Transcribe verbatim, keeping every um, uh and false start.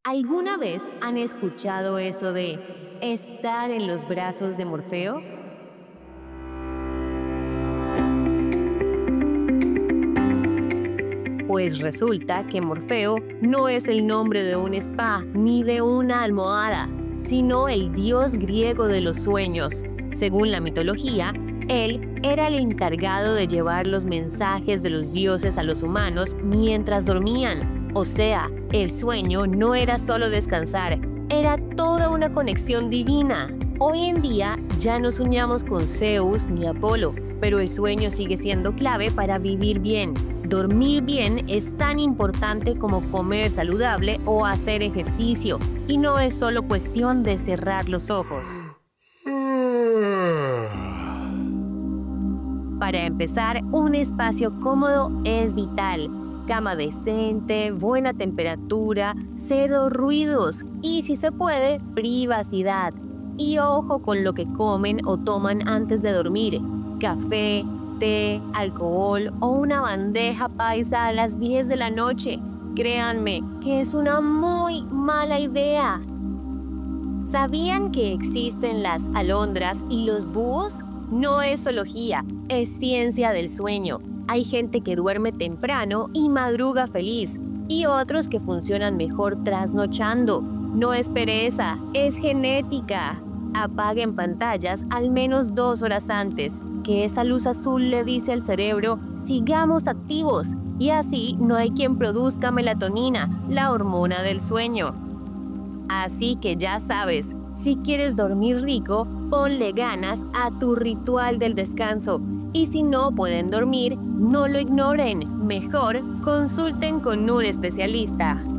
¿Alguna vez han escuchado eso de estar en los brazos de Morfeo? Pues resulta que Morfeo no es el nombre de un spa ni de una almohada, sino el dios griego de los sueños. Según la mitología, él era el encargado de llevar los mensajes de los dioses a los humanos mientras dormían. O sea, el sueño no era solo descansar, era toda una conexión divina. Hoy en día ya no soñamos con Zeus ni Apolo, pero el sueño sigue siendo clave para vivir bien. Dormir bien es tan importante como comer saludable o hacer ejercicio, y no es solo cuestión de cerrar los ojos. Para empezar, un espacio cómodo es vital. Cama decente, buena temperatura, cero ruidos y, si se puede, privacidad. Y ojo con lo que comen o toman antes de dormir. Café, té, alcohol o una bandeja paisa a las diez de la noche. Créanme que es una muy mala idea. ¿Sabían que existen las alondras y los búhos? No es zoología, es ciencia del sueño. Hay gente que duerme temprano y madruga feliz, y otros que funcionan mejor trasnochando. No es pereza, es genética. Apaguen pantallas al menos dos horas antes, que esa luz azul le dice al cerebro, sigamos activos, y así no hay quien produzca melatonina, la hormona del sueño. Así que ya sabes, si quieres dormir rico, ponle ganas a tu ritual del descanso. Y si no pueden dormir, no lo ignoren. Mejor consulten con un especialista.